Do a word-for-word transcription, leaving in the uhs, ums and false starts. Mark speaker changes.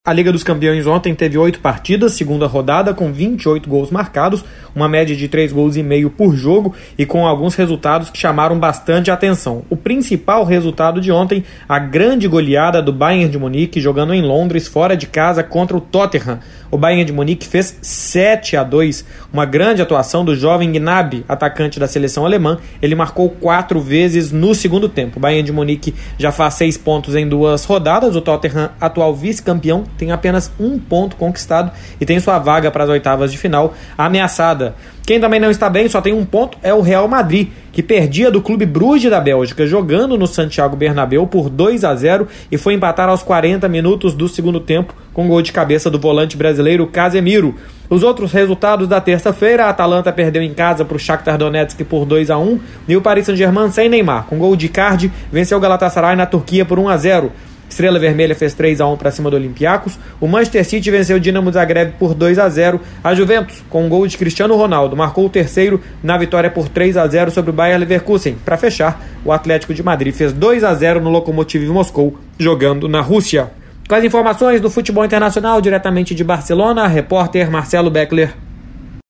Speaker 1: A Liga dos Campeões ontem teve oito partidas, segunda rodada, com vinte e oito gols marcados, uma média de três gols e meio por jogo e com alguns resultados que chamaram bastante atenção. O principal resultado de ontem, a grande goleada do Bayern de Munique jogando em Londres, fora de casa, contra o Tottenham. O Bayern de Munique fez sete a dois, uma grande atuação do jovem Gnabry, atacante da seleção alemã. Ele marcou quatro vezes no segundo tempo. O Bayern de Munique já faz seis pontos em duas rodadas, o Tottenham, atual vice-campeão, tem apenas um ponto conquistado e tem sua vaga para as oitavas de final ameaçada. Quem também não está bem, só tem um ponto, é o Real Madrid, que perdia do Clube Bruges da Bélgica, jogando no Santiago Bernabéu por dois a zero e foi empatar aos quarenta minutos do segundo tempo com gol de cabeça do volante brasileiro Casemiro. Os outros resultados da terça-feira, a Atalanta perdeu em casa para o Shakhtar Donetsk por dois a um e o Paris Saint-Germain sem Neymar, com gol de Icardi, venceu o Galatasaray na Turquia por um a zero. Estrela Vermelha fez três a um para cima do Olympiacos. O Manchester City venceu o Dinamo Zagreb por dois a zero. A Juventus, com um gol de Cristiano Ronaldo, marcou o terceiro na vitória por três a zero sobre o Bayer Leverkusen. Para fechar, o Atlético de Madrid fez dois a zero no Lokomotiv Moscou, jogando na Rússia. Com as informações do futebol internacional, diretamente de Barcelona, repórter Marcelo Beckler.